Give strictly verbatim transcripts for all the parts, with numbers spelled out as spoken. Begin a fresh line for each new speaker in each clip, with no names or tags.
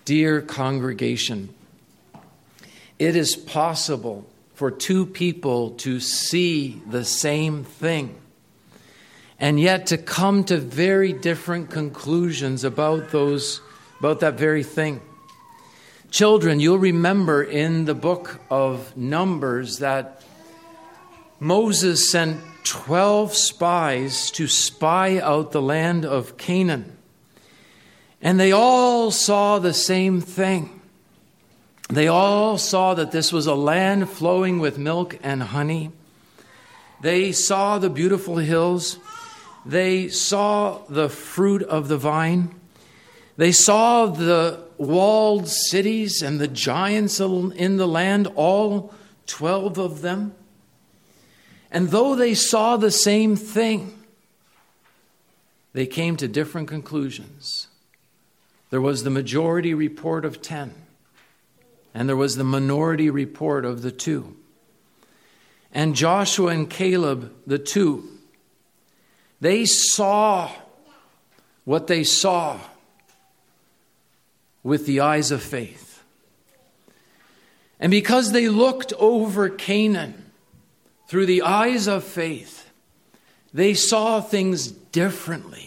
Dear congregation, it is possible for two people to see the same thing and yet to come to very different conclusions about those, about that very thing. Children, you'll remember in the book of Numbers that Moses sent twelve spies to spy out the land of Canaan. And they all saw the same thing. They all saw that this was a land flowing with milk and honey. They saw the beautiful hills. They saw the fruit of the vine. They saw the walled cities and the giants in the land, all twelve of them. And though they saw the same thing, they came to different conclusions. There was the majority report of ten, and there was the minority report of the two. And Joshua and Caleb, the two, they saw what they saw with the eyes of faith. And because they looked over Canaan through the eyes of faith, they saw things differently.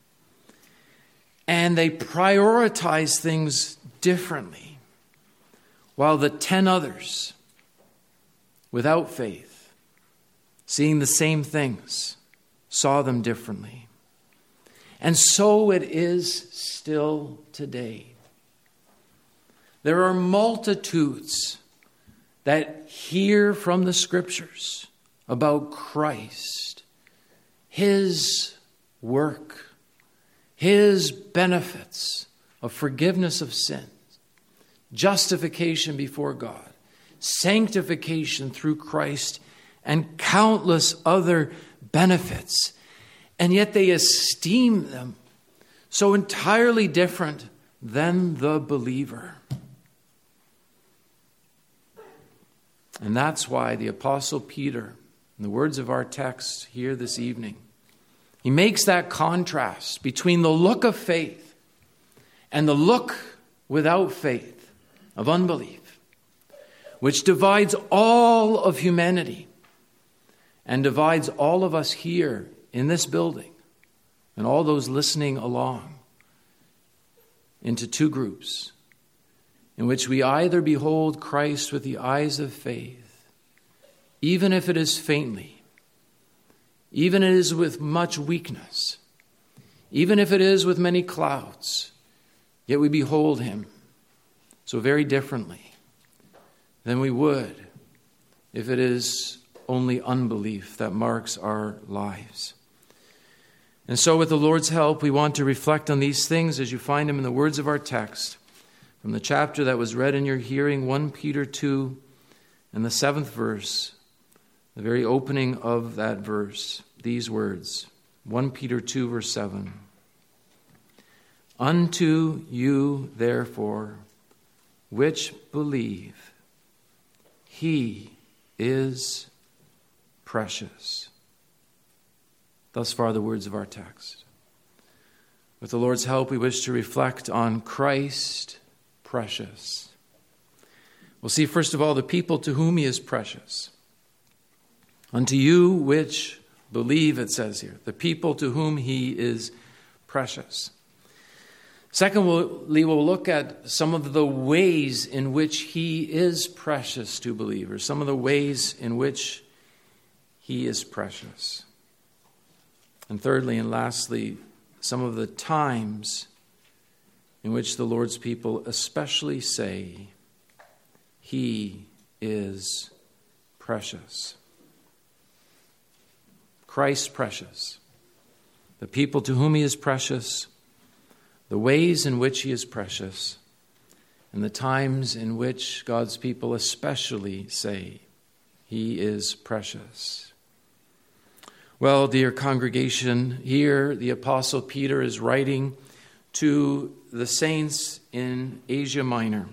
And they prioritized things differently. While the ten others, without faith, seeing the same things, saw them differently. And so it is still today. There are multitudes that hear from the Scriptures about Christ, His work, His benefits of forgiveness of sins, justification before God, sanctification through Christ, and countless other benefits. And yet they esteem them so entirely different than the believer. And that's why the Apostle Peter, in the words of our text here this evening, he makes that contrast between the look of faith and the look without faith of unbelief, which divides all of humanity and divides all of us here in this building and all those listening along into two groups in which we either behold Christ with the eyes of faith, even if it is faintly, even if it is with much weakness, even if it is with many clouds, yet we behold Him so very differently than we would if it is only unbelief that marks our lives. And so with the Lord's help, we want to reflect on these things as you find them in the words of our text from the chapter that was read in your hearing, First Peter two, and the seventh verse, the very opening of that verse, these words, First Peter two, verse seven. Unto you, therefore, which believe, He is precious. Thus far the words of our text. With the Lord's help, we wish to reflect on Christ precious. We'll see first of all the people to whom He is precious. Unto you which believe, it says here, the people to whom He is precious. Secondly, we'll look at some of the ways in which He is precious to believers, some of the ways in which He is precious. And thirdly and lastly, some of the times in which the Lord's people especially say, He is precious. Christ precious. The people to whom He is precious, the ways in which He is precious, and the times in which God's people especially say, He is precious. Well, dear congregation, here the Apostle Peter is writing to the saints in Asia Minor,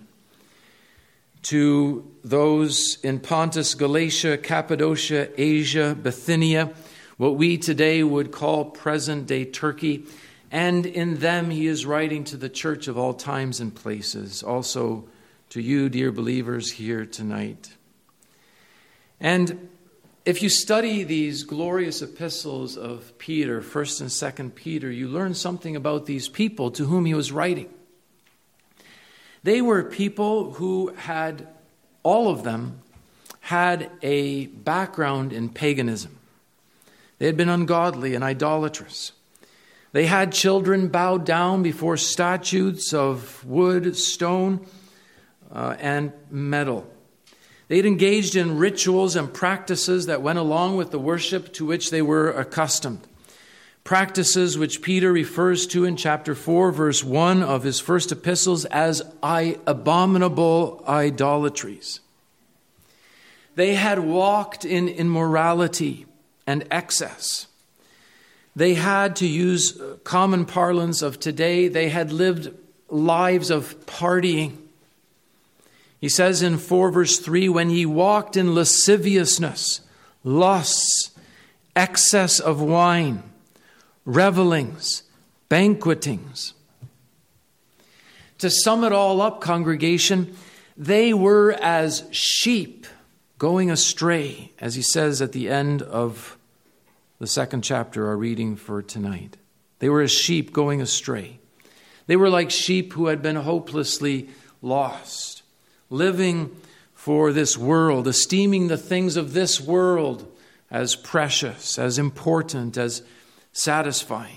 to those in Pontus, Galatia, Cappadocia, Asia, Bithynia, what we today would call present-day Turkey, And in them he is writing to the church of all times and places, also to you, dear believers, here tonight. And if you study these glorious epistles of Peter, First and Second Peter, you learn something about these people to whom he was writing. They were people who had, all of them, had a background in paganism. They had been ungodly and idolatrous. They had children bowed down before statues of wood, stone, uh, and metal. They'd engaged in rituals and practices that went along with the worship to which they were accustomed. Practices which Peter refers to in chapter four, verse one of his first epistles as I, abominable idolatries. They had walked in immorality and excess. They had, to use common parlance of today, they had lived lives of partying. He says in four verse three, when he walked in lasciviousness, lusts, excess of wine, revelings, banquetings. To sum it all up, congregation, they were as sheep going astray, as he says at the end of the second chapter, our reading for tonight. They were as sheep going astray. They were like sheep who had been hopelessly lost, living for this world, esteeming the things of this world as precious, as important, as satisfying.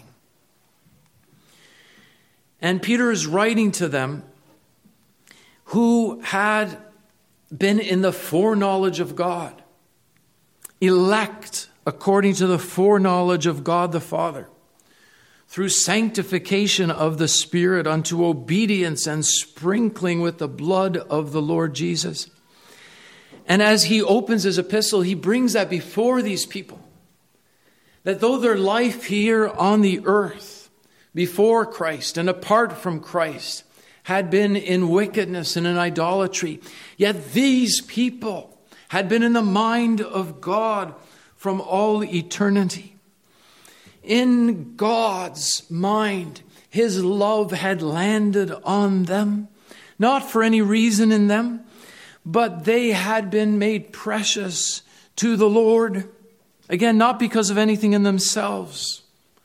And Peter is writing to them who had been in the foreknowledge of God, elect according to the foreknowledge of God the Father, through sanctification of the Spirit unto obedience and sprinkling with the blood of the Lord Jesus. And as he opens his epistle, he brings that before these people, that though their life here on the earth before Christ and apart from Christ had been in wickedness and in idolatry, yet these people had been in the mind of God from all eternity. In God's mind, his love had landed on them, not for any reason in them, but they had been made precious to the Lord. Again, not because of anything in themselves,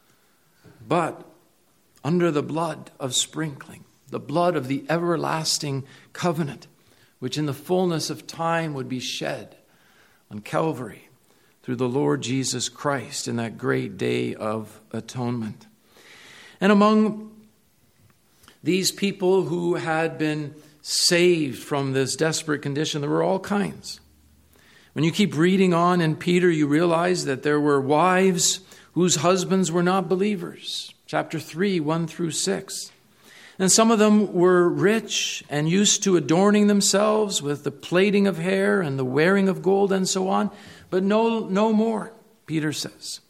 but under the blood of sprinkling, the blood of the everlasting covenant, which in the fullness of time would be shed on Calvary through the Lord Jesus Christ in that great day of atonement. And among these people who had been saved from this desperate condition, there were all kinds. When you keep reading on in Peter, you realize that there were wives whose husbands were not believers. Chapter three, one through six. And some of them were rich and used to adorning themselves with the plaiting of hair and the wearing of gold and so on. But no, no more, Peter says.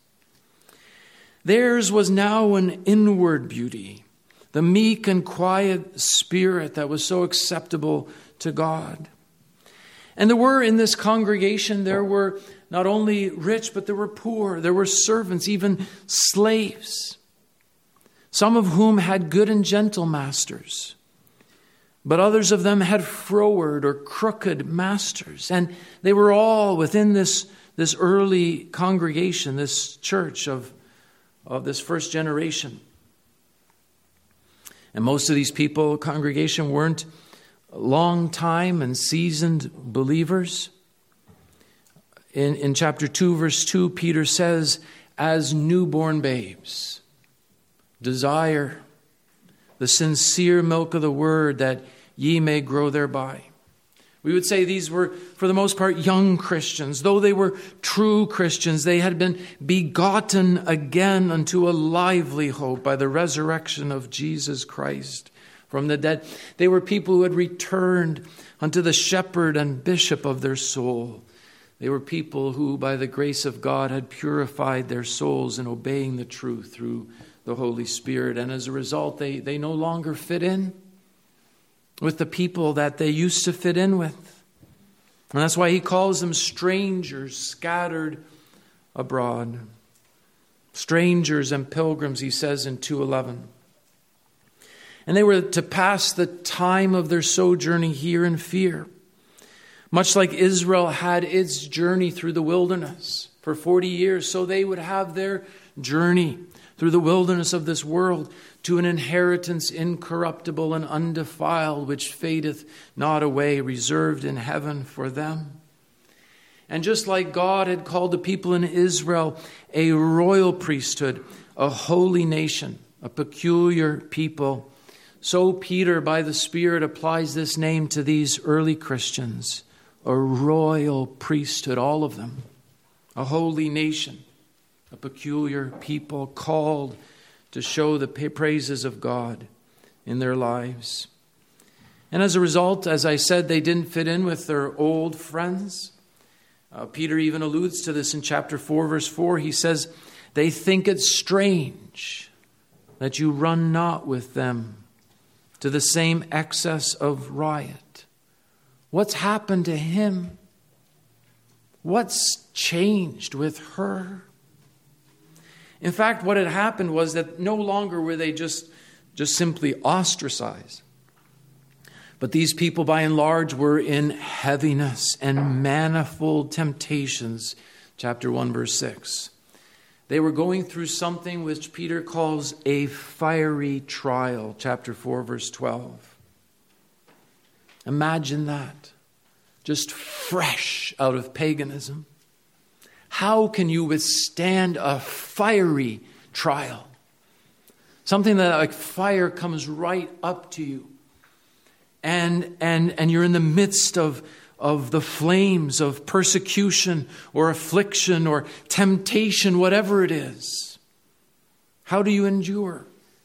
Theirs was now an inward beauty, the meek and quiet spirit that was so acceptable to God. And there were in this congregation, there were not only rich, but there were poor. There were servants, even slaves, some of whom had good and gentle masters, but others of them had froward or crooked masters. And they were all within this, this early congregation, this church of, of this first generation. And most of these people, congregation, weren't long time and seasoned believers. In, in chapter two, verse two, Peter says, as newborn babes, desire the sincere milk of the word, that ye may grow thereby. We would say these were, for the most part, young Christians. Though they were true Christians, they had been begotten again unto a lively hope by the resurrection of Jesus Christ from the dead. They were people who had returned unto the shepherd and bishop of their soul. They were people who, by the grace of God, had purified their souls in obeying the truth through the Holy Spirit. And as a result, they, they no longer fit in with the people that they used to fit in with. And that's why he calls them strangers scattered abroad. strangers and pilgrims, he says in two eleven. And they were to pass the time of their sojourning here in fear, much like Israel had its journey through the wilderness for forty years, so they would have their journey through the wilderness of this world to an inheritance incorruptible and undefiled, which fadeth not away, reserved in heaven for them. And just like God had called the people in Israel a royal priesthood, a holy nation, a peculiar people, so Peter, by the Spirit, applies this name to these early Christians, a royal priesthood, all of them, a holy nation, a peculiar people called to show the praises of God in their lives. And as a result, as I said, they didn't fit in with their old friends. Uh, Peter even alludes to this in chapter four, verse four. He says, they think it strange that you run not with them to the same excess of riot. What's happened to him? What's changed with her? In fact, what had happened was that no longer were they just, just simply ostracized. But these people, by and large, were in heaviness and manifold temptations. Chapter one, verse six. They were going through something which Peter calls a fiery trial. Chapter four, verse twelve. Imagine that. Just fresh out of paganism. How can you withstand a fiery trial? Something that like fire comes right up to you. And and and you're in the midst of, of the flames of persecution or affliction or temptation, whatever it is. How do you endure?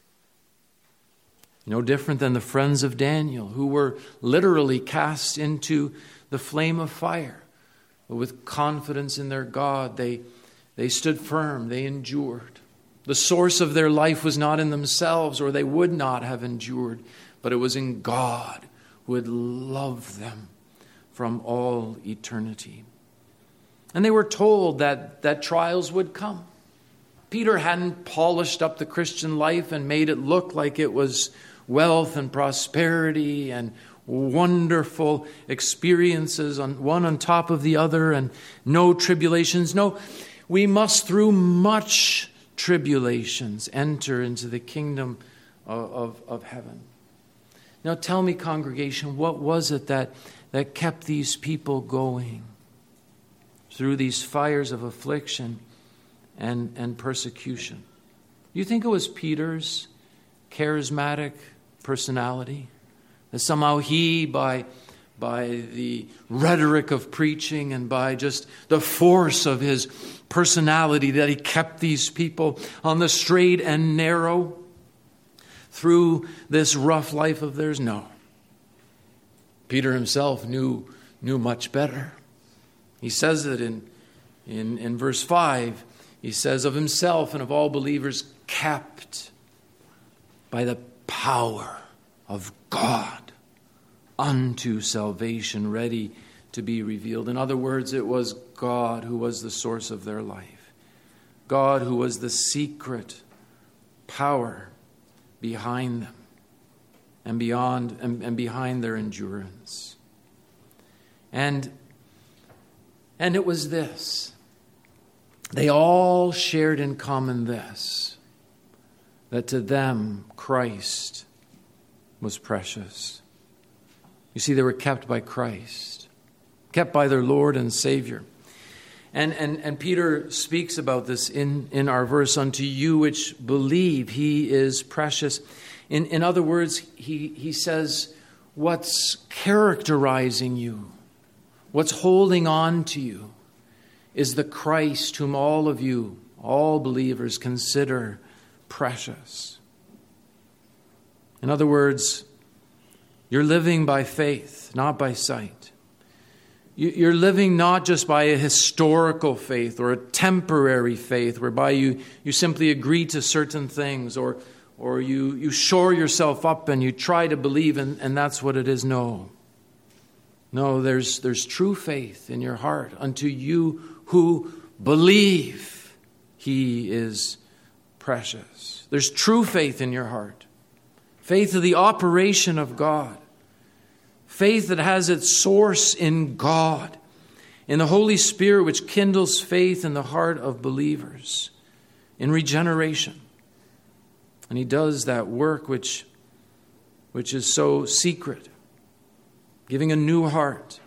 No different than the friends of Daniel, who were literally cast into the flame of fire. But with confidence in their God, they, they stood firm, they endured. The source of their life was not in themselves, or they would not have endured, but it was in God, who had loved them from all eternity. And they were told that, that trials would come. Peter hadn't polished up the Christian life and made it look like it was wealth and prosperity and wonderful experiences, on one on top of the other, and no tribulations. No, we must through much tribulations enter into the kingdom of, of, of heaven. Now tell me, congregation, what was it that, that kept these people going through these fires of affliction and, and persecution? Do you think it was Peter's charismatic personality? That somehow he, by, by the rhetoric of preaching and by just the force of his personality, that he kept these people on the straight and narrow through this rough life of theirs? No. Peter himself knew, knew much better. He says it in, in, in verse five. He says of himself and of all believers, kept by the power of God unto salvation, ready to be revealed. In other words, it was God who was the source of their life. God who was the secret power behind them and beyond and, and behind their endurance. And, and it was this. They all shared in common this, that to them Christ was precious. You see, they were kept by Christ, kept by their Lord and Savior. And, and, and Peter speaks about this in, in our verse, unto you which believe he is precious. In, in other words, he, he says, what's characterizing you, what's holding on to you, is the Christ whom all of you, all believers, consider precious. In other words, you're living by faith, not by sight. You're living not just by a historical faith or a temporary faith whereby you, you simply agree to certain things or, or you, you shore yourself up and you try to believe and, and that's what it is. No. No, there's, there's true faith in your heart unto you who believe he is precious. There's true faith in your heart. Faith of the operation of God. Faith that has its source in God, in the Holy Spirit, which kindles faith in the heart of believers, in regeneration. And he does that work which, which is so secret, giving a new heart,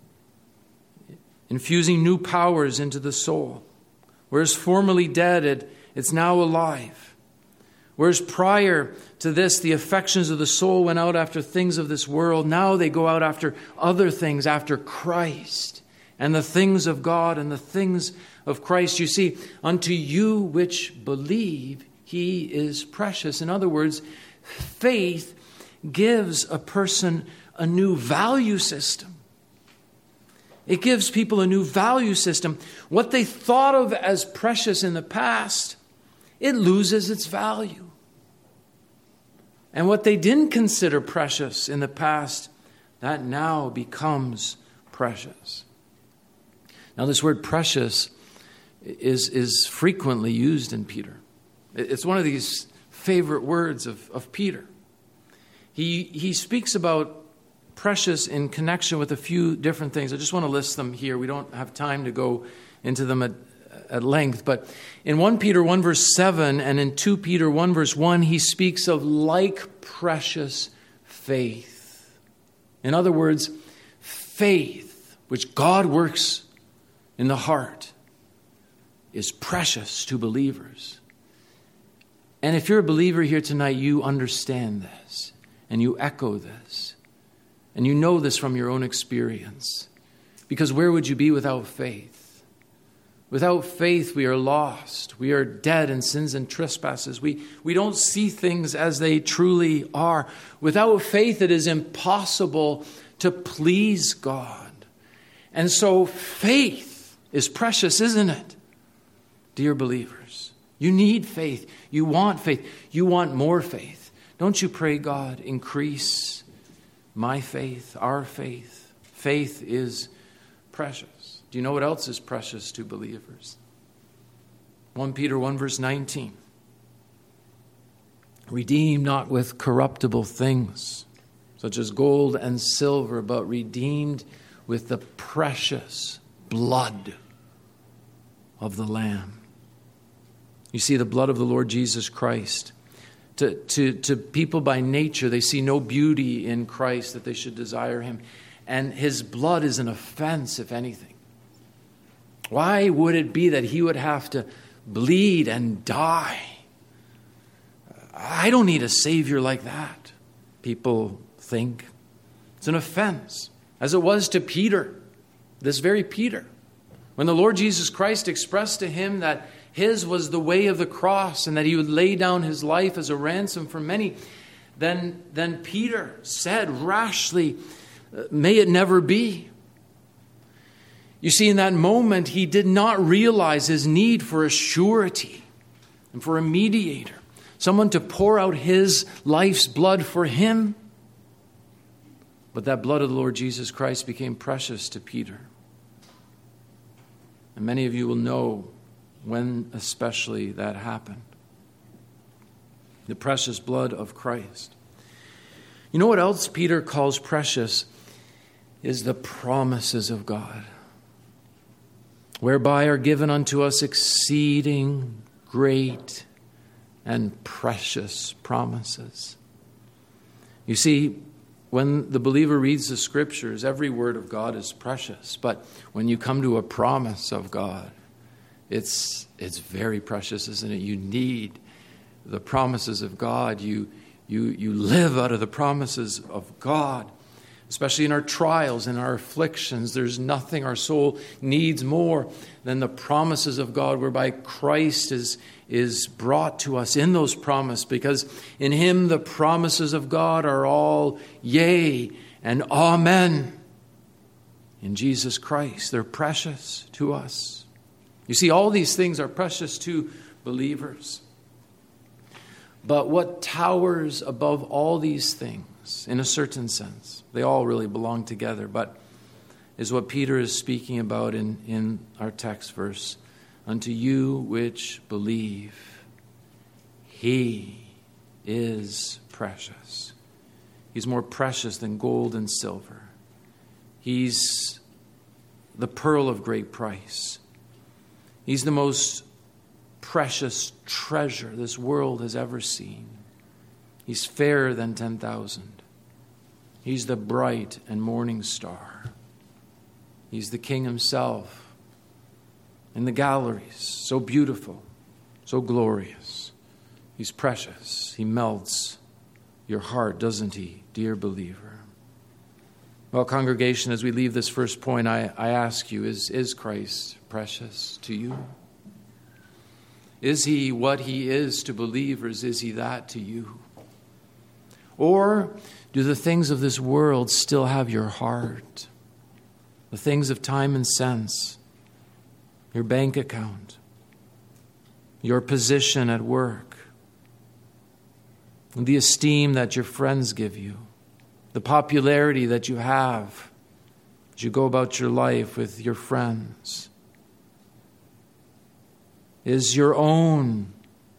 infusing new powers into the soul. Whereas formerly dead, it, it's now alive. Whereas prior to this, the affections of the soul went out after things of this world. Now they go out after other things, after Christ and the things of God and the things of Christ. You see, unto you which believe, he is precious. In other words, faith gives a person a new value system. It gives people a new value system. What they thought of as precious in the past, it loses its value. And what they didn't consider precious in the past, that now becomes precious. Now, this word precious is, is frequently used in Peter. It's one of these favorite words of, of Peter. He, he speaks about precious in connection with a few different things. I just want to list them here. We don't have time to go into them at, at length. But in First Peter one verse seven and in Second Peter one verse one, he speaks of like precious faith. In other words, faith, which God works in the heart, is precious to believers. And if you're a believer here tonight, you understand this and you echo this. And you know this from your own experience. Because where would you be without faith? Without faith, we are lost. We are dead in sins and trespasses. We, we don't see things as they truly are. Without faith, it is impossible to please God. And so faith is precious, isn't it? Dear believers, you need faith. You want faith. You want more faith. Don't you pray, God, increase my faith, our faith. Faith is precious. Do you know what else is precious to believers? First Peter one verse nineteen. Redeem not with corruptible things, such as gold and silver, but redeemed with the precious blood of the Lamb. You see, the blood of the Lord Jesus Christ. To, to, to people by nature, they see no beauty in Christ that they should desire him. And his blood is an offense, if anything. Why would it be that he would have to bleed and die? I don't need a Savior like that, people think. It's an offense, as it was to Peter, this very Peter. When the Lord Jesus Christ expressed to him that his was the way of the cross and that he would lay down his life as a ransom for many, then, then Peter said rashly, may it never be. You see, in that moment, he did not realize his need for a surety and for a mediator, someone to pour out his life's blood for him. But that blood of the Lord Jesus Christ became precious to Peter. And many of you will know when especially that happened. The precious blood of Christ. You know what else Peter calls precious? Is the promises of God, whereby are given unto us exceeding great and precious promises. You see, when the believer reads the Scriptures, every word of God is precious. But when you come to a promise of God, It's it's very precious, isn't it? You need the promises of God. You, you, you live out of the promises of God, especially in our trials and our afflictions. There's nothing our soul needs more than the promises of God, whereby Christ is, is brought to us in those promises, because in him the promises of God are all yea and amen. In Jesus Christ, they're precious to us. You see, all these things are precious to believers. But what towers above all these things, in a certain sense, they all really belong together, but is what Peter is speaking about in, in our text, verse unto you which believe. He is precious. He's more precious than gold and silver. He's the pearl of great price. He's the most precious treasure this world has ever seen. He's fairer than ten thousand. He's the bright and morning star. He's the King himself. In the galleries, so beautiful, so glorious. He's precious. He melts your heart, doesn't he, dear believer? Well, congregation, as we leave this first point, I, I ask you, is, is Christ precious to you? Is he what he is to believers? Is he that to you? Or do the things of this world still have your heart? The things of time and sense, your bank account, your position at work, the esteem that your friends give you, the popularity that you have as you go about your life with your friends. Is your own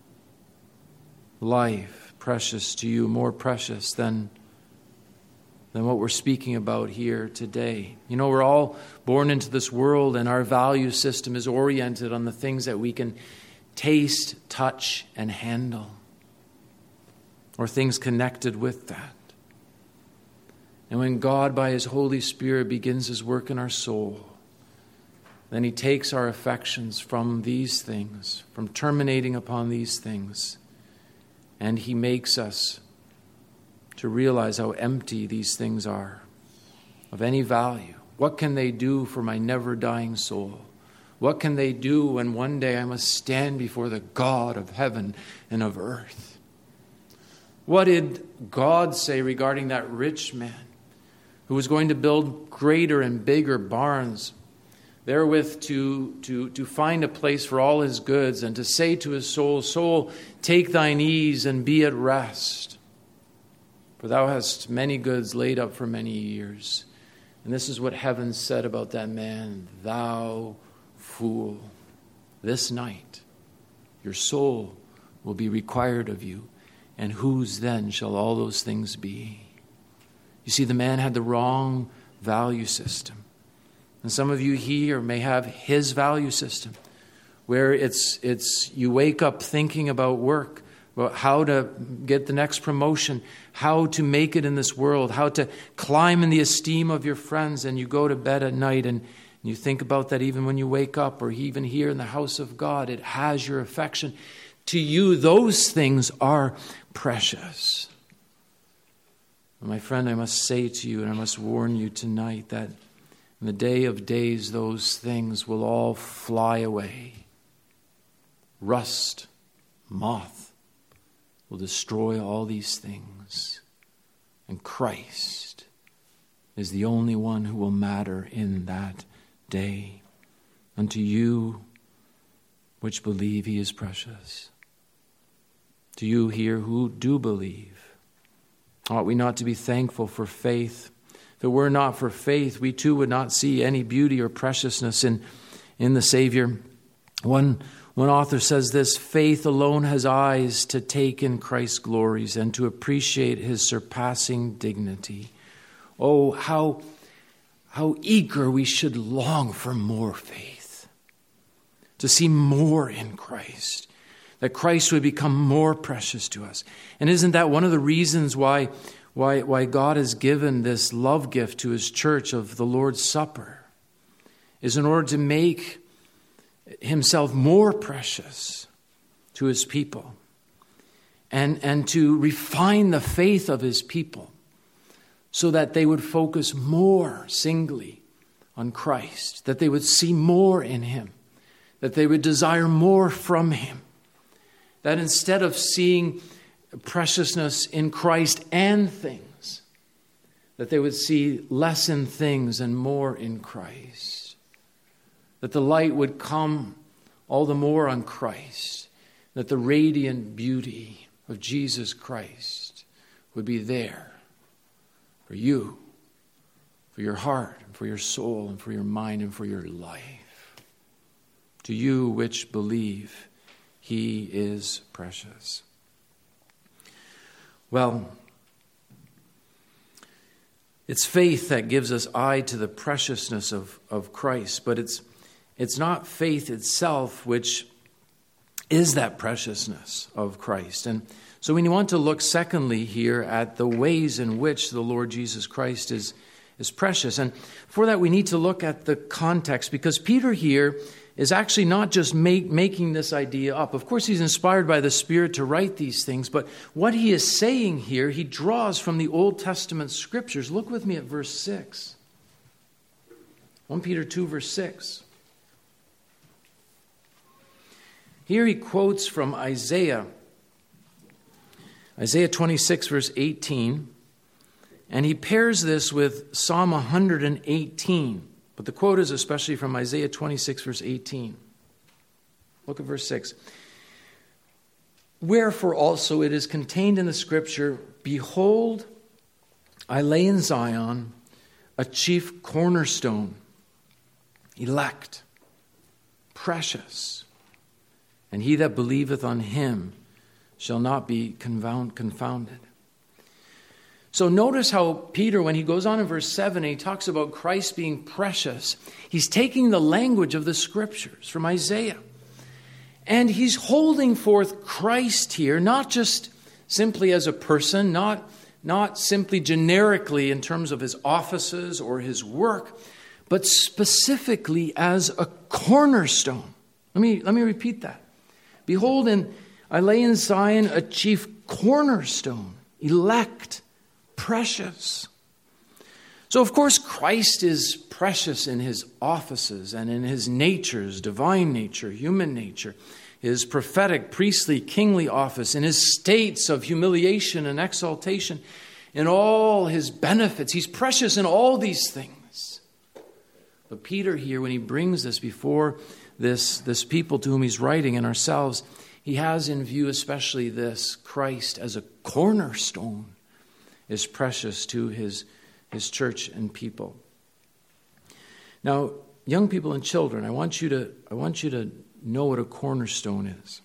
life precious to you, more precious than, than what we're speaking about here today? You know, we're all born into this world, and our value system is oriented on the things that we can taste, touch, and handle, or things connected with that. And when God, by his Holy Spirit, begins his work in our soul, then he takes our affections from these things, from terminating upon these things, and he makes us to realize how empty these things are, of any value. What can they do for my never-dying soul? What can they do when one day I must stand before the God of heaven and of earth? What did God say regarding that rich man who was going to build greater and bigger barns, therewith to, to, to find a place for all his goods, and to say to his soul, Soul, take thine ease and be at rest, for thou hast many goods laid up for many years. And this is what heaven said about that man: Thou fool, this night your soul will be required of you, and whose then shall all those things be? You see, the man had the wrong value system. And some of you here may have his value system, where it's it's you wake up thinking about work, about how to get the next promotion, how to make it in this world, how to climb in the esteem of your friends, and you go to bed at night and you think about that even when you wake up, or even here in the house of God. It has your affection. To you, those things are precious. My friend, I must say to you, and I must warn you tonight, that in the day of days, those things will all fly away. Rust, moth will destroy all these things. And Christ is the only one who will matter in that day. Unto you which believe, he is precious. To you here who do believe, ought we not to be thankful for faith? If it were not for faith, we too would not see any beauty or preciousness in, in the Savior. One, one author says this: faith alone has eyes to take in Christ's glories and to appreciate his surpassing dignity. Oh, how, how eager we should long for more faith, to see more in Christ, that Christ would become more precious to us. And isn't that one of the reasons why Why, why God has given this love gift to his church of the Lord's Supper? Is in order to make himself more precious to his people, and, and to refine the faith of his people so that they would focus more singly on Christ, that they would see more in him, that they would desire more from him, that instead of seeing preciousness in Christ and things, that they would see less in things and more in Christ. That the light would come all the more on Christ. That the radiant beauty of Jesus Christ would be there for you, for your heart, and for your soul, and for your mind, and for your life. To you which believe, he is precious. Well, it's faith that gives us eye to the preciousness of, of Christ, but it's it's not faith itself which is that preciousness of Christ. And so we want to look secondly here at the ways in which the Lord Jesus Christ is, is precious. And for that we need to look at the context, because Peter here is actually not just make, making this idea up. Of course, he's inspired by the Spirit to write these things, but what he is saying here, he draws from the Old Testament scriptures. Look with me at verse six. First Peter two, verse six. Here he quotes from Isaiah, Isaiah twenty-six, verse eighteen, and he pairs this with Psalm one hundred eighteen. But the quote is especially from Isaiah twenty-six, verse eighteen. Look at verse six. Wherefore also it is contained in the scripture, behold, I lay in Zion a chief cornerstone, elect, precious, and he that believeth on him shall not be confounded. So notice how Peter, when he goes on in verse seven, and he talks about Christ being precious, he's taking the language of the scriptures from Isaiah. And he's holding forth Christ here, not just simply as a person, not, not simply generically in terms of his offices or his work, but specifically as a cornerstone. Let me, let me repeat that. Behold, in, I lay in Zion a chief cornerstone, elect, precious. So, of course, Christ is precious in his offices and in his natures, divine nature, human nature, his prophetic, priestly, kingly office, in his states of humiliation and exaltation, in all his benefits. He's precious in all these things. But Peter here, when he brings this before this, this people to whom he's writing and ourselves, he has in view especially this: Christ as a cornerstone is precious to his, his church and people. Now, young people and children, I want you to I want you to know what a cornerstone is.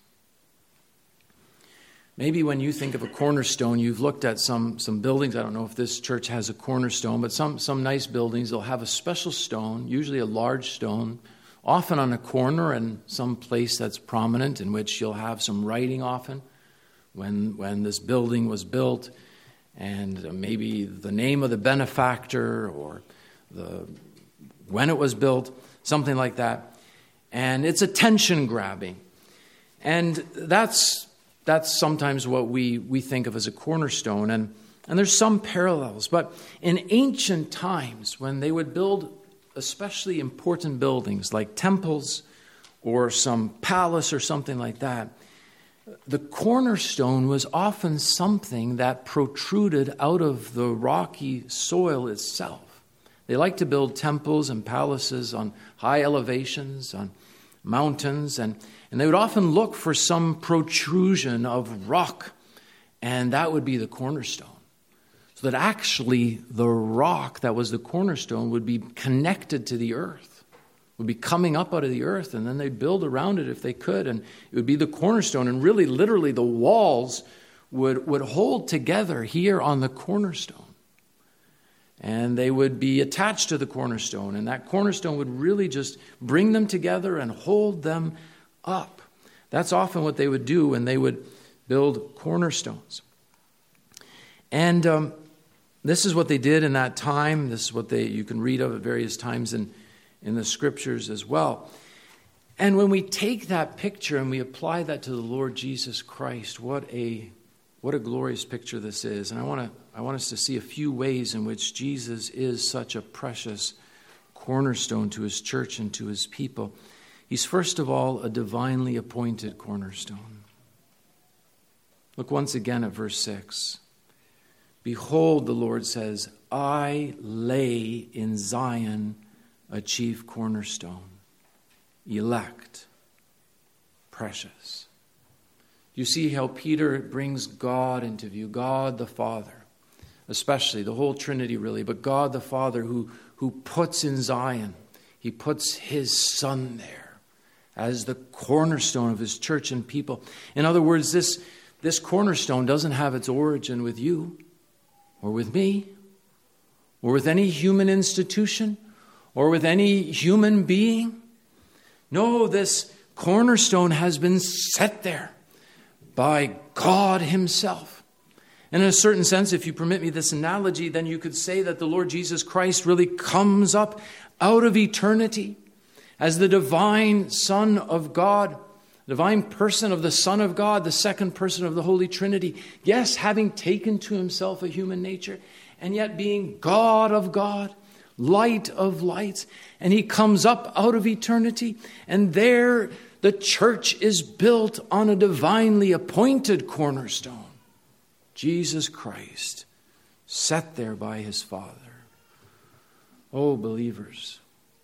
Maybe when you think of a cornerstone, you've looked at some, some buildings. I don't know if this church has a cornerstone, but some, some nice buildings, they'll have a special stone, usually a large stone, often on a corner and some place that's prominent, in which you'll have some writing often when, when this building was built, and maybe the name of the benefactor or the when it was built, something like that. And it's attention grabbing. And that's that's sometimes what we, we think of as a cornerstone. And, and there's some parallels. But in ancient times, when they would build especially important buildings like temples or some palace or something like that, the cornerstone was often something that protruded out of the rocky soil itself. They liked to build temples and palaces on high elevations, on mountains, and, and they would often look for some protrusion of rock, and that would be the cornerstone. So that actually the rock that was the cornerstone would be connected to the earth, would be coming up out of the earth, and then they'd build around it if they could, and it would be the cornerstone. And really, literally, the walls would, would hold together here on the cornerstone. And they would be attached to the cornerstone, and that cornerstone would really just bring them together and hold them up. That's often what they would do when they would build cornerstones. And um, this is what they did in that time. This is what they you can read of at various times in in the scriptures as well. And when we take that picture and we apply that to the Lord Jesus Christ, what a what a glorious picture this is. And I want to I want us to see a few ways in which Jesus is such a precious cornerstone to his church and to his people. He's first of all a divinely appointed cornerstone. Look once again at verse six. Behold, the Lord says, I lay in Zion a chief cornerstone, elect, precious. You see how Peter brings God into view, God the Father, especially, the whole Trinity really, but God the Father who, who puts in Zion, he puts his Son there as the cornerstone of his church and people. In other words, this, this cornerstone doesn't have its origin with you or with me or with any human institution or with any human being. No, this cornerstone has been set there by God himself. And in a certain sense, if you permit me this analogy, then you could say that the Lord Jesus Christ really comes up out of eternity as the divine Son of God, the divine person of the Son of God, the second person of the Holy Trinity. Yes, having taken to himself a human nature, and yet being God of God, light of lights. And he comes up out of eternity, and there the church is built on a divinely appointed cornerstone, Jesus Christ, set there by his Father. Oh, believers,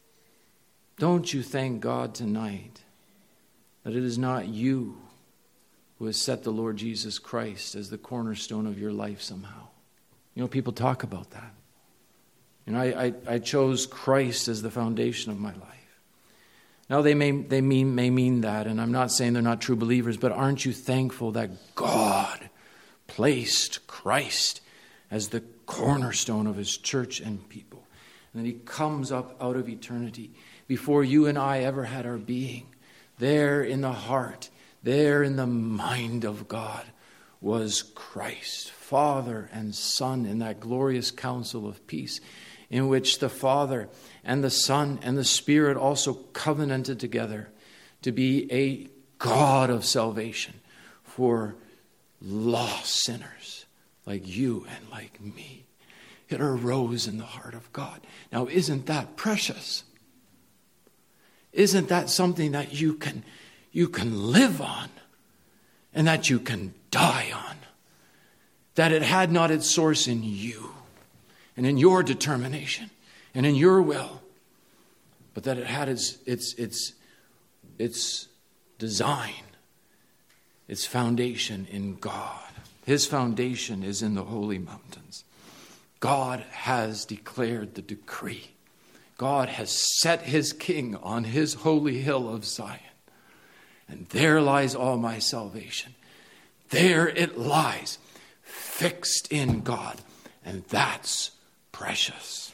don't you thank God tonight that it is not you who has set the Lord Jesus Christ as the cornerstone of your life somehow. You know, people talk about that. And I, I, I chose Christ as the foundation of my life. Now, they may they mean may mean that, and I'm not saying they're not true believers, but aren't you thankful that God placed Christ as the cornerstone of his church and people? And that he comes up out of eternity before you and I ever had our being. There in the heart, there in the mind of God was Christ, Father and Son, in that glorious council of peace, in which the Father and the Son and the Spirit also covenanted together to be a God of salvation for lost sinners like you and like me. It arose in the heart of God. Now, isn't that precious? Isn't that something that you can, you can live on and that you can die on? That it had not its source in you and in your determination and in your will, but that it had its, its, its, its design, its foundation in God. His foundation is in the holy mountains. God has declared the decree. God has set his king on his holy hill of Zion. And there lies all my salvation. There it lies, fixed in God. And that's precious.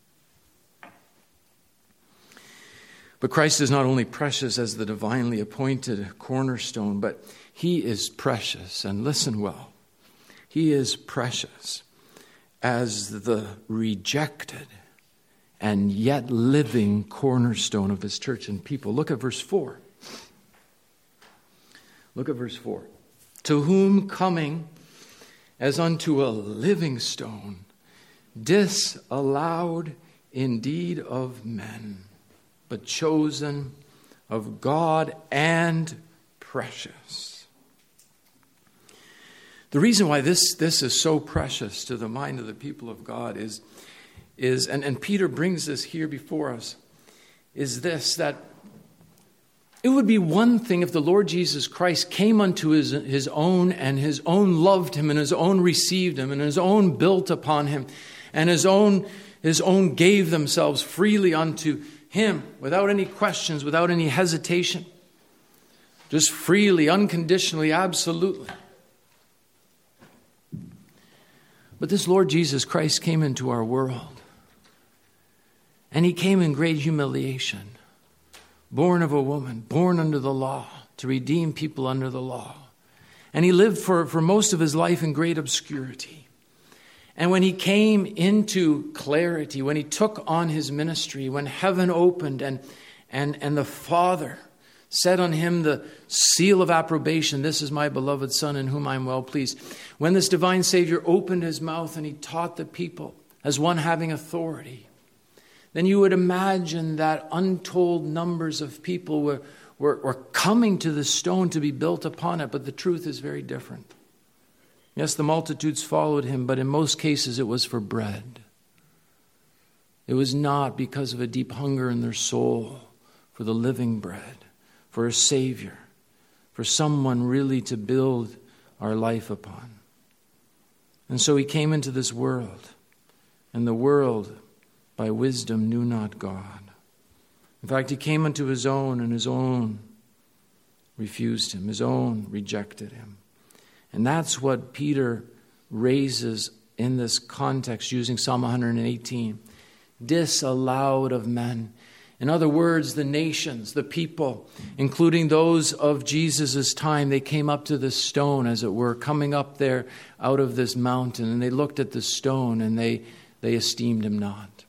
But Christ is not only precious as the divinely appointed cornerstone, but he is precious, and listen well, he is precious as the rejected and yet living cornerstone of his church and people. Look at verse four. Look at verse four. To whom coming as unto a living stone, disallowed indeed of men, but chosen of God and precious. The reason why this, this is so precious to the mind of the people of God is, is and, and Peter brings this here before us, is this, that it would be one thing if the Lord Jesus Christ came unto his, his own, and his own loved him, and his own received him, and his own built upon him, and his own, his own gave themselves freely unto him without any questions, without any hesitation, just freely, unconditionally, absolutely. But this Lord Jesus Christ came into our world, and he came in great humiliation, born of a woman, born under the law, to redeem people under the law. And he lived for, for most of his life in great obscurity. And when he came into clarity, when he took on his ministry, when heaven opened and, and, and the Father set on him the seal of approbation, this is my beloved Son in whom I am well pleased. When this divine Savior opened his mouth and he taught the people as one having authority, then you would imagine that untold numbers of people were, were, were coming to the stone to be built upon it. But the truth is very different. Yes, the multitudes followed him, but in most cases it was for bread. It was not because of a deep hunger in their soul for the living bread, for a Savior, for someone really to build our life upon. And so he came into this world, and the world by wisdom knew not God. In fact, he came unto his own, and his own refused him. His own rejected him. And that's what Peter raises in this context using Psalm one eighteen. Disallowed of men. In other words, the nations, the people, including those of Jesus' time, they came up to this stone, as it were, coming up there out of this mountain, and they looked at the stone and they, they esteemed him not.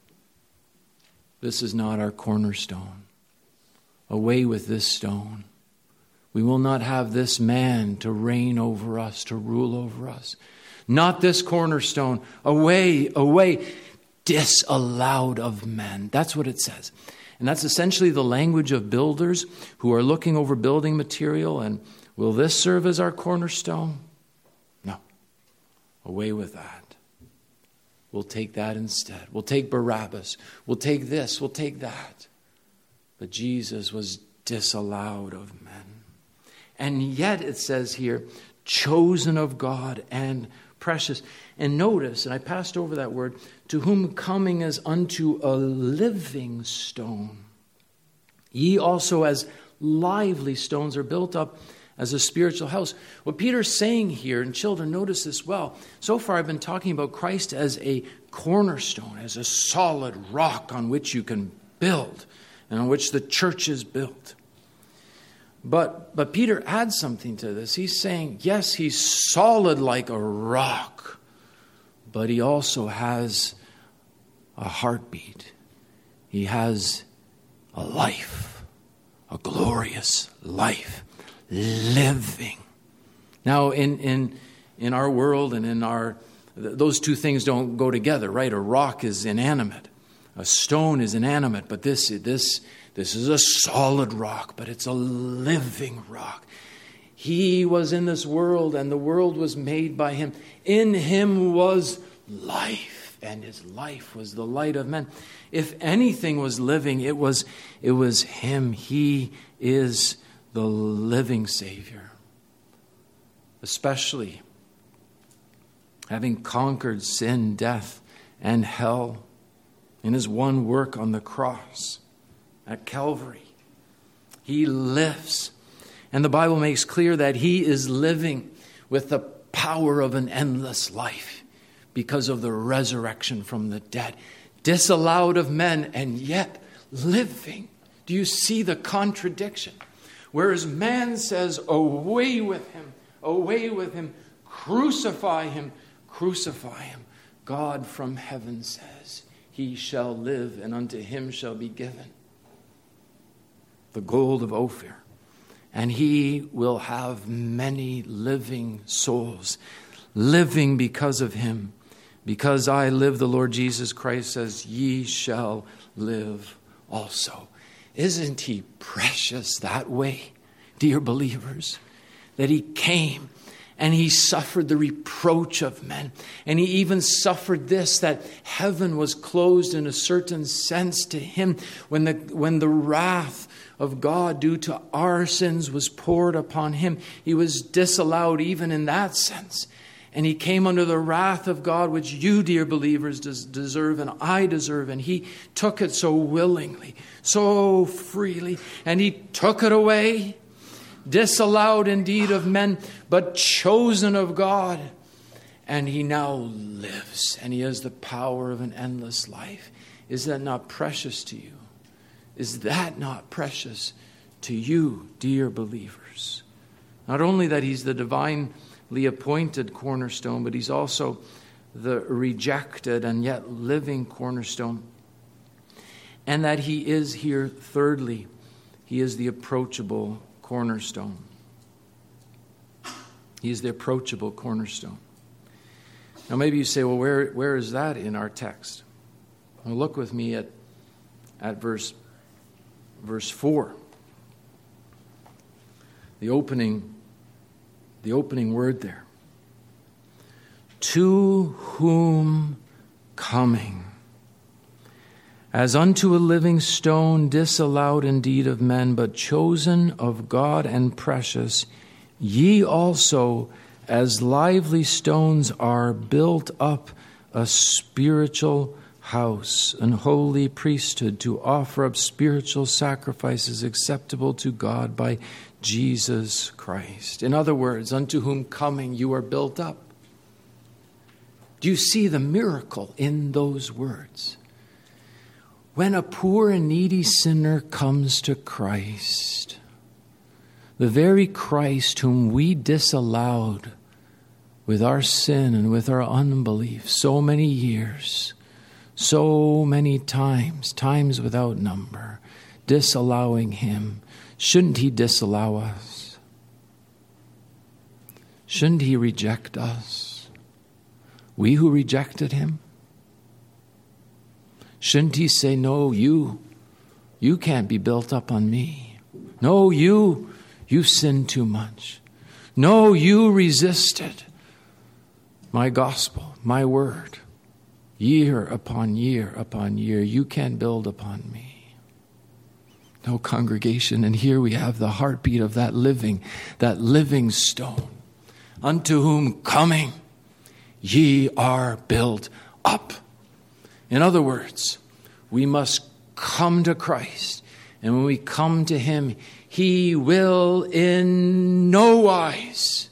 This is not our cornerstone. Away with this stone. We will not have this man to reign over us, to rule over us. Not this cornerstone. Away, away. Disallowed of men. That's what it says. And that's essentially the language of builders who are looking over building material. And will this serve as our cornerstone? No. Away with that. We'll take that instead. We'll take Barabbas. We'll take this. We'll take that. But Jesus was disallowed of men. And yet it says here, chosen of God and precious. And notice, and I passed over that word, to whom coming as unto a living stone. Ye also as lively stones are built up as a spiritual house. What Peter's saying here, and children, notice this well. So far I've been talking about Christ as a cornerstone, as a solid rock on which you can build, and on which the church is built. But but Peter adds something to this. He's saying, yes, he's solid like a rock, but he also has a heartbeat. He has a life, a glorious life, living. Now, in in in our world and in our, those two things don't go together, right? A rock is inanimate, a stone is inanimate, but this this. This is a solid rock, but it's a living rock. He was in this world, and the world was made by him. In him was life, and his life was the light of men. If anything was living, it was, it was him. He is the living Savior. Especially having conquered sin, death, and hell in his one work on the cross. At Calvary, he lives. And the Bible makes clear that he is living with the power of an endless life because of the resurrection from the dead. Disallowed of men and yet living. Do you see the contradiction? Whereas man says, away with him, away with him, crucify him, crucify him. God from heaven says, he shall live, and unto him shall be given the gold of Ophir, and he will have many living souls, living because of him. Because I live, the Lord Jesus Christ says, ye shall live also. Isn't he precious that way, dear believers? That he came and he suffered the reproach of men. And he even suffered this, that heaven was closed in a certain sense to him when the, when the wrath of God due to our sins was poured upon him. He was disallowed even in that sense. And he came under the wrath of God, which you, dear believers, des- deserve and I deserve. And he took it so willingly, so freely. And he took it away, disallowed indeed of men, but chosen of God. And he now lives, and he has the power of an endless life. Is that not precious to you? Is that not precious to you, dear believers? Not only that he's the divinely appointed cornerstone, but he's also the rejected and yet living cornerstone. And that he is here, thirdly, he is the approachable cornerstone. He is the approachable cornerstone. Now maybe you say, well, where where is that in our text? Well, look with me at, at verse Verse four, the opening, the opening word there. To whom coming, as unto a living stone, disallowed indeed of men, but chosen of God and precious, ye also, as lively stones, are built up a spiritual house, an holy priesthood, to offer up spiritual sacrifices acceptable to God by Jesus Christ. In other words, unto whom coming you are built up. Do you see the miracle in those words? When a poor and needy sinner comes to Christ, the very Christ whom we disallowed with our sin and with our unbelief so many years, so many times, times without number, disallowing him, shouldn't he disallow us? Shouldn't he reject us? We who rejected him? Shouldn't he say, no, you, you can't be built up on me. No, you, you sinned too much. No, you resisted my gospel, my word. Year upon year upon year, you can't build upon me. No, congregation, and here we have the heartbeat of that living, that living stone, unto whom coming ye are built up. In other words, we must come to Christ. And when we come to him, he will in no wise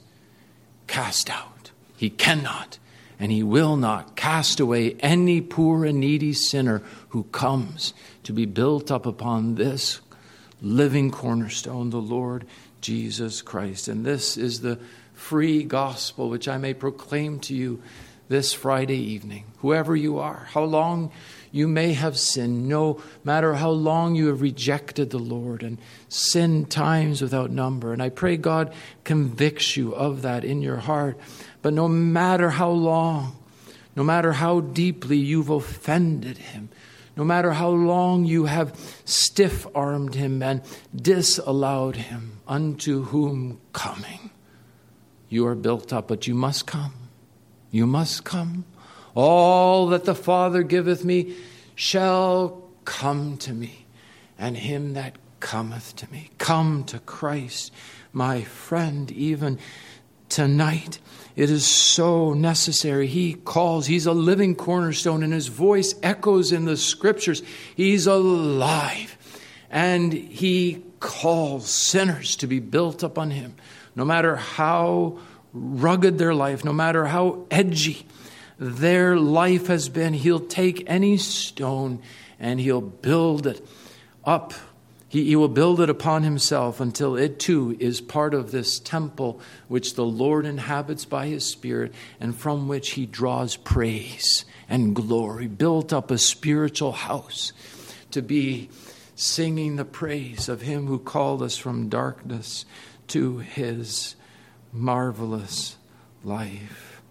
cast out. He cannot and he will not cast away any poor and needy sinner who comes to be built up upon this living cornerstone, the Lord Jesus Christ. And this is the free gospel which I may proclaim to you this Friday evening. Whoever you are, how long you may have sinned, no matter how long you have rejected the Lord and sinned times without number. And I pray God convicts you of that in your heart. But no matter how long, no matter how deeply you've offended him, no matter how long you have stiff-armed him and disallowed him, unto whom coming you are built up. But you must come. You must come. All that the Father giveth me shall come to me, and him that cometh to me. Come to Christ, my friend, even tonight. It is so necessary. He calls. He's a living cornerstone, and his voice echoes in the scriptures. He's alive, and he calls sinners to be built up on him. No matter how rugged their life, no matter how edgy their life has been, he'll take any stone and he'll build it up. He, he will build it upon himself until it too is part of this temple which the Lord inhabits by his Spirit and from which he draws praise and glory. Built up a spiritual house to be singing the praise of him who called us from darkness to his marvelous life.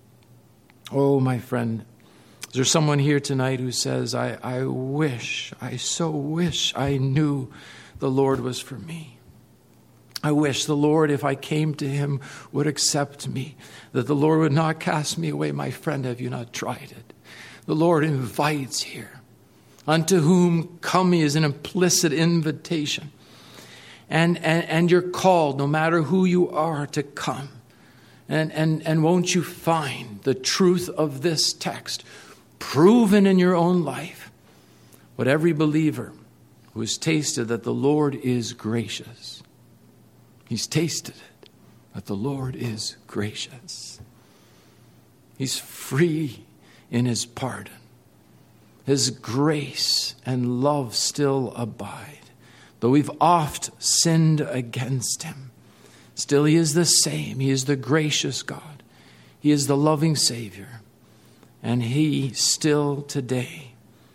Oh, my friend, is there someone here tonight who says, I, I wish, I so wish I knew the Lord was for me. I wish the Lord, if I came to him, would accept me, that the Lord would not cast me away. My friend, have you not tried it? The Lord invites here. Unto whom come is an implicit invitation. And, and and you're called, no matter who you are, to come. And, and, and won't you find the truth of this text proven in your own life? What every believer who has tasted that the Lord is gracious. He's tasted it, that the Lord is gracious. He's free in his pardon. His grace and love still abide. Though we've oft sinned against him, still he is the same. He is the gracious God. He is the loving Savior. And he still today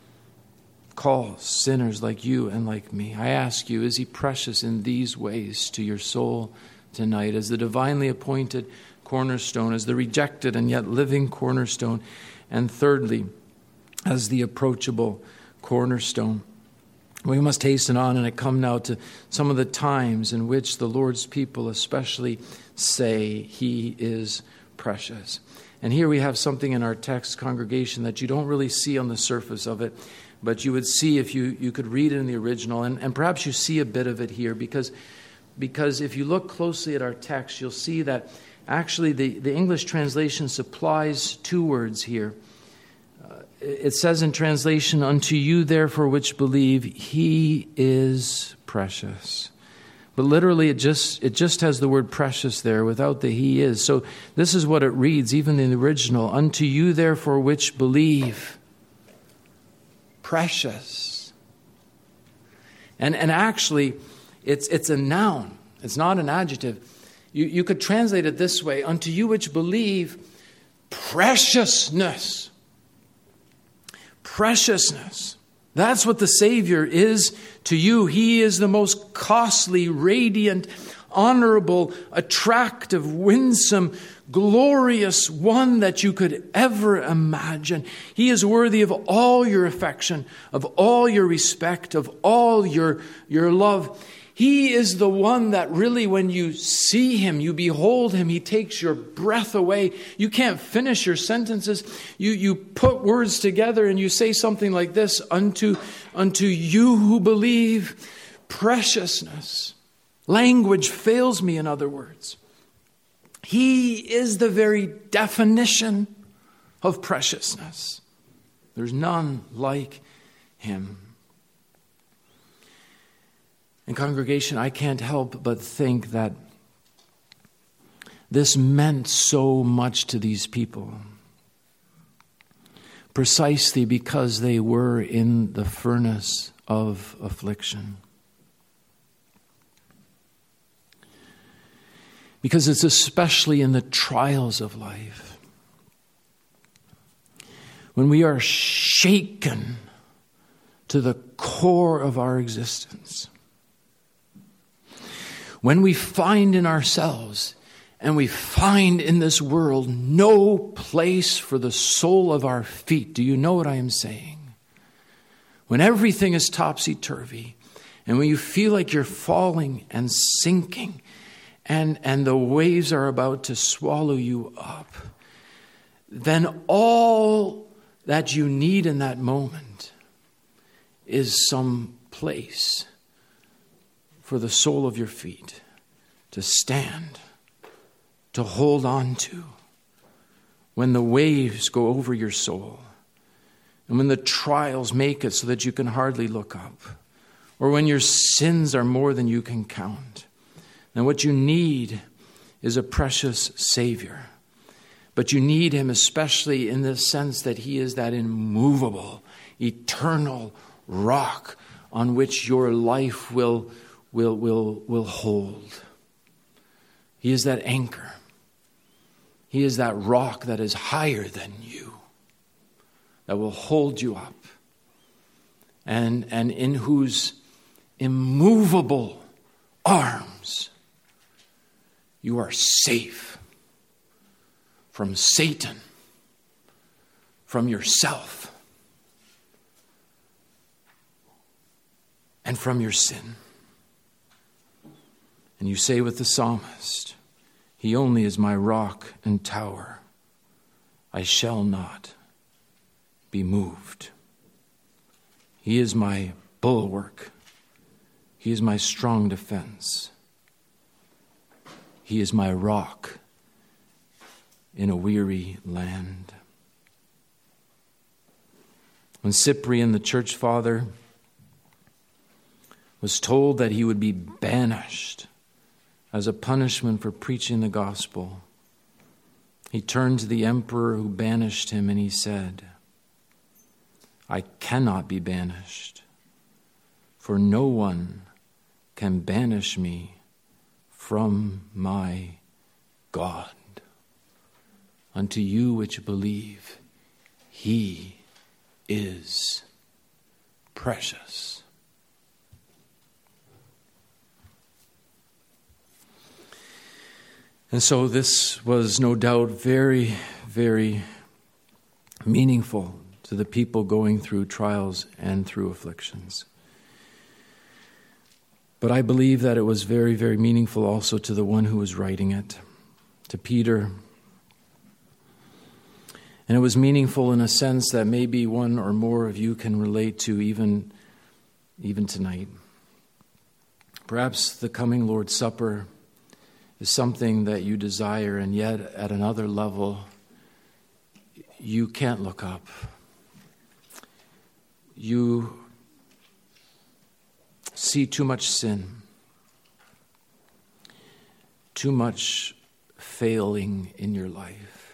calls sinners like you and like me. I ask you, is he precious in these ways to your soul tonight as the divinely appointed cornerstone, as the rejected and yet living cornerstone, and thirdly, as the approachable cornerstone? We must hasten on and come now to some of the times in which the Lord's people especially say he is precious. And here we have something in our text, congregation, that you don't really see on the surface of it, but you would see if you, you could read it in the original, and, and perhaps you see a bit of it here, because, because if you look closely at our text, you'll see that actually the, the English translation supplies two words here. Uh, it says in translation, unto you therefore which believe, he is precious. But literally it just it just has the word precious there without the he is. So this is what it reads, even in the original. Unto you therefore which believe, precious. And and actually, it's it's a noun. It's not an adjective. You, you could translate it this way. Unto you which believe, preciousness. Preciousness. That's what the Savior is to you. He is the most costly, radiant, honorable, attractive, winsome, glorious one that you could ever imagine. He is worthy of all your affection, of all your respect, of all your, your love. He is the one that really, when you see him, you behold him, he takes your breath away. You can't finish your sentences. You, you put words together and you say something like this, unto, unto you who believe, preciousness. Language fails me, in other words. He is the very definition of preciousness. There's none like him. And congregation, I can't help but think that this meant so much to these people, precisely because they were in the furnace of affliction. Because it's especially in the trials of life, when we are shaken to the core of our existence, when we find in ourselves and we find in this world no place for the sole of our feet. Do you know what I am saying? When everything is topsy-turvy and when you feel like you're falling and sinking and, and the waves are about to swallow you up, then all that you need in that moment is some place for the sole of your feet to stand, to hold on to, when the waves go over your soul, and when the trials make it so that you can hardly look up, or when your sins are more than you can count. And what you need is a precious Savior. But you need him especially in the sense that he is that immovable, eternal rock on which your life will will will will hold. He is that anchor. He is that rock that is higher than you, that will hold you up, and and in whose immovable arms you are safe from Satan, from yourself, and from your sin. And you say with the psalmist, he only is my rock and tower. I shall not be moved. He is my bulwark. He is my strong defense. He is my rock in a weary land. When Cyprian, the church father, was told that he would be banished as a punishment for preaching the gospel, he turned to the emperor who banished him and he said, I cannot be banished, for no one can banish me from my God. Unto you which believe, he is precious. And so this was no doubt very, very meaningful to the people going through trials and through afflictions. But I believe that it was very, very meaningful also to the one who was writing it, to Peter. And it was meaningful in a sense that maybe one or more of you can relate to even, even tonight. Perhaps the coming Lord's Supper is something that you desire, and yet at another level, you can't look up. you see too much sin, too much failing in your life.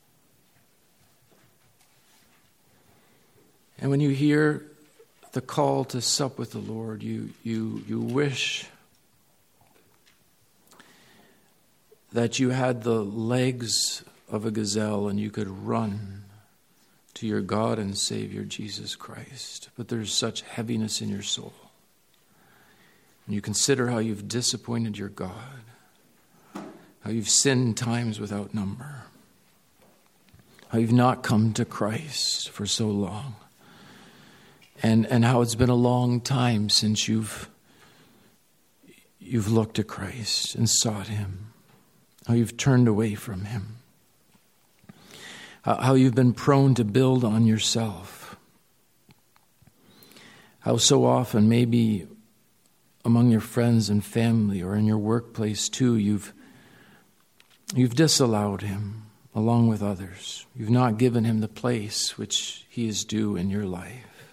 And when you hear the call to sup with the Lord, you you you wish that you had the legs of a gazelle and you could run to your God and Savior Jesus Christ. But there's such heaviness in your soul. And you consider how you've disappointed your God, how you've sinned times without number, how you've not come to Christ for so long, and and how it's been a long time since you've you've looked to Christ and sought Him. How you've turned away from Him. How you've been prone to build on yourself. How so often, maybe among your friends and family or in your workplace too, you've you've disallowed Him along with others. You've not given Him the place which He is due in your life.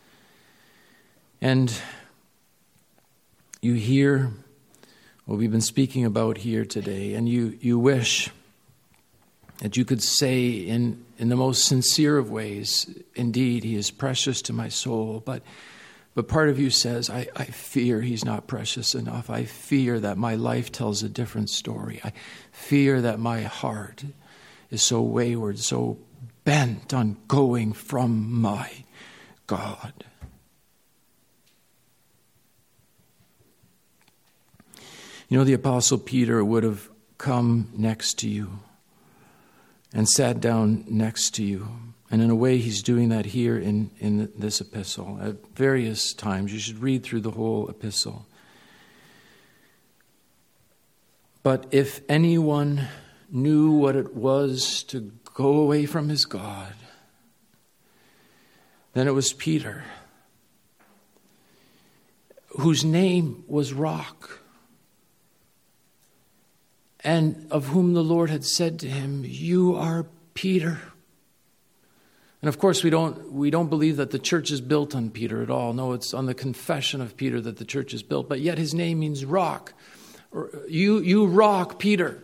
And you hear what we've been speaking about here today, and you, you wish that you could say in, in the most sincere of ways, indeed, He is precious to my soul, but but part of you says, I, I fear He's not precious enough. I fear that my life tells a different story. I fear that my heart is so wayward, so bent on going from my God. You know, the Apostle Peter would have come next to you and sat down next to you. And in a way, he's doing that here in, in this epistle. At various times, you should read through the whole epistle. But if anyone knew what it was to go away from his God, then it was Peter, whose name was Rock, and of whom the Lord had said to him, "You are Peter." And of course, we don't we don't believe that the church is built on Peter at all. No, it's on the confession of Peter that the church is built. But yet his name means rock. You, you rock, Peter.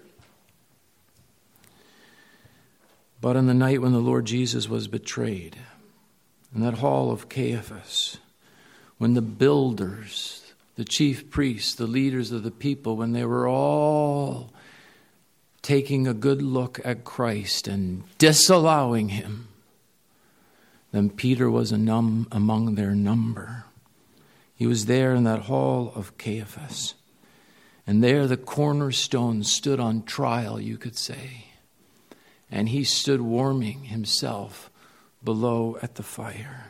But on the night when the Lord Jesus was betrayed, in that hall of Caiaphas, when the builders, the chief priests, the leaders of the people, when they were all taking a good look at Christ and disallowing him, then Peter was a num- among their number. He was there in that hall of Caiaphas. And there the cornerstone stood on trial, you could say. And he stood warming himself below at the fire.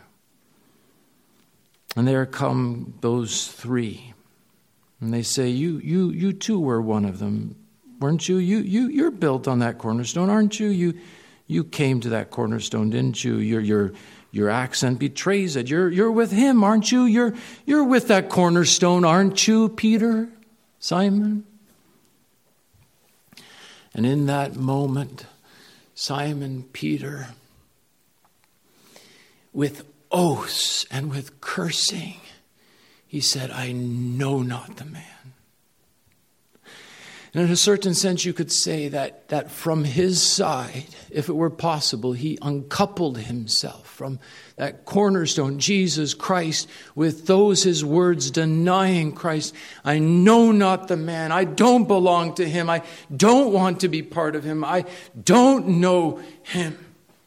And there come those three. And they say, you you you too were one of them, weren't you? You you you're built on that cornerstone, aren't you? You you came to that cornerstone, didn't you? Your your your accent betrays it. You're you're with him, aren't you? You're you're with that cornerstone, aren't you, Peter? Simon? And in that moment, Simon Peter, with oaths and with cursing, he said, "I know not the man." And in a certain sense, you could say that, that from his side, if it were possible, he uncoupled himself from that cornerstone, Jesus Christ, with those his words denying Christ. "I know not the man. I don't belong to him. I don't want to be part of him. I don't know him.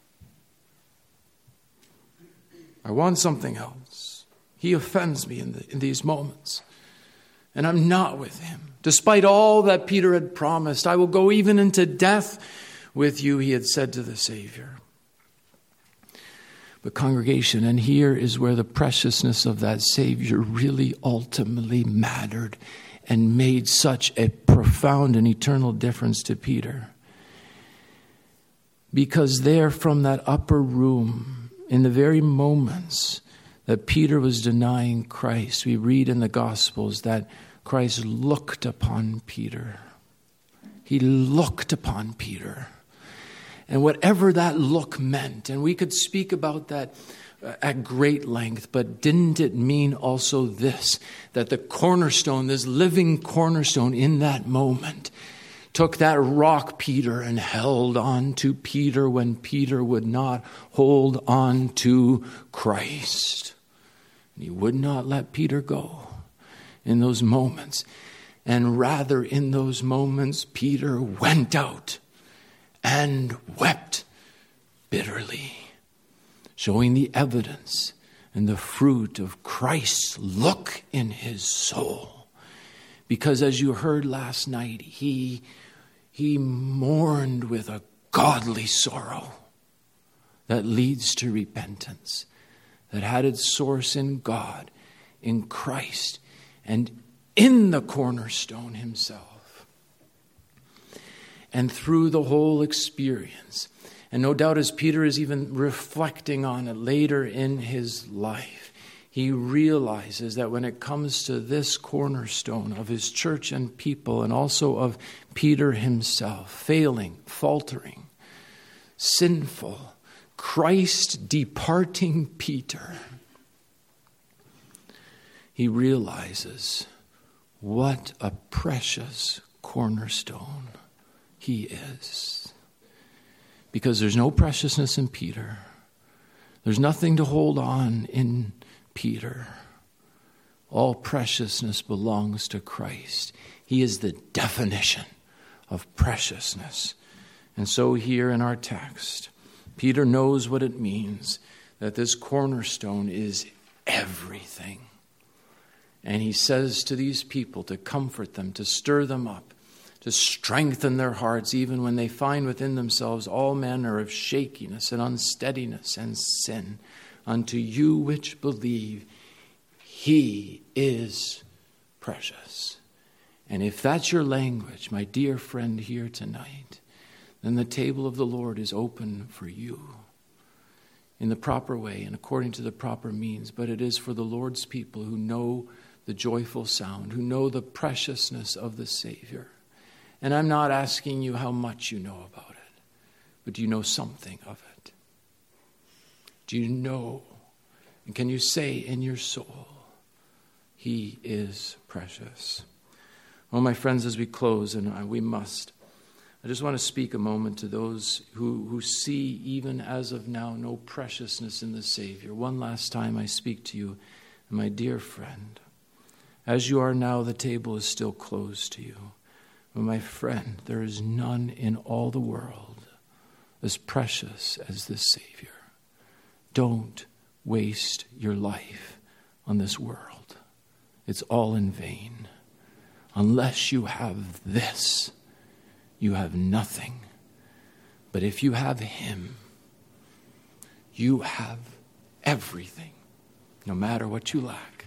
I want something else. He offends me in, the, in these moments. And I'm not with him. Despite all that Peter had promised, I will go even into death with you," he had said to the Savior. But congregation, and here is where the preciousness of that Savior really ultimately mattered and made such a profound and eternal difference to Peter. Because there from that upper room, in the very moments that Peter was denying Christ, we read in the Gospels that Christ looked upon Peter. He looked upon Peter. And whatever that look meant, and we could speak about that at great length, but didn't it mean also this, that the cornerstone, this living cornerstone in that moment, took that rock, Peter, and held on to Peter when Peter would not hold on to Christ. And he would not let Peter go in those moments. And rather, in those moments, Peter went out and wept bitterly, showing the evidence and the fruit of Christ's look in his soul. Because as you heard last night, he, he mourned with a godly sorrow that leads to repentance, that had its source in God, in Christ, and in the cornerstone himself. And through the whole experience, and no doubt as Peter is even reflecting on it later in his life, he realizes that when it comes to this cornerstone of his church and people, and also of Peter himself, failing, faltering, sinful, Christ departing Peter, he realizes what a precious cornerstone he is. Because there's no preciousness in Peter. There's nothing to hold on in Peter. All preciousness belongs to Christ. He is the definition of preciousness. And so here in our text, Peter knows what it means that this cornerstone is everything. And he says to these people to comfort them, to stir them up, to strengthen their hearts, even when they find within themselves all manner of shakiness and unsteadiness and sin. Unto you which believe, he is precious. And if that's your language, my dear friend here tonight, then the table of the Lord is open for you in the proper way and according to the proper means. But it is for the Lord's people who know the joyful sound, who know the preciousness of the Savior. And I'm not asking you how much you know about it, but do you know something of it? Do you know, and can you say in your soul, he is precious? Well, my friends, as we close, and we must, I just want to speak a moment to those who, who see, even as of now, no preciousness in the Savior. One last time I speak to you, and my dear friend, as you are now, the table is still closed to you. But my friend, there is none in all the world as precious as this Savior. Don't waste your life on this world. It's all in vain. Unless you have this, you have nothing. But if you have him, you have everything, no matter what you lack.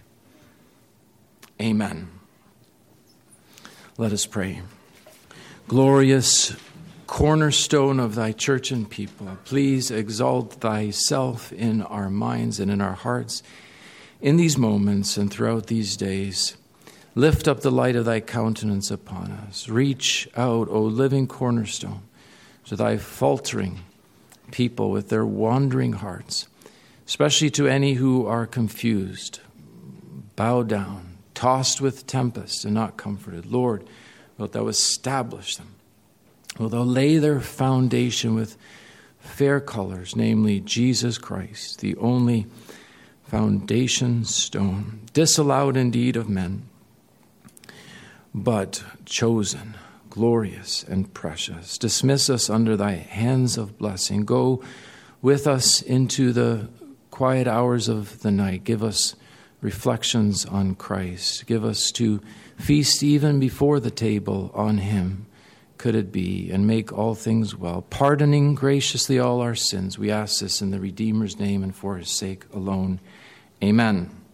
Amen. Let us pray. Glorious cornerstone of thy church and people, please exalt thyself in our minds and in our hearts in these moments and throughout these days. Lift up the light of thy countenance upon us. Reach out, O living cornerstone, to thy faltering people with their wandering hearts, especially to any who are confused, bowed down, tossed with tempest and not comforted. Lord, wilt thou establish them? Wilt thou lay their foundation with fair colors, namely Jesus Christ, the only foundation stone, disallowed indeed of men, but chosen, glorious, and precious. Dismiss us under thy hands of blessing. Go with us into the quiet hours of the night. Give us reflections on Christ. Give us to feast even before the table on him, could it be, and make all things well, pardoning graciously all our sins. We ask this in the Redeemer's name and for his sake alone. Amen.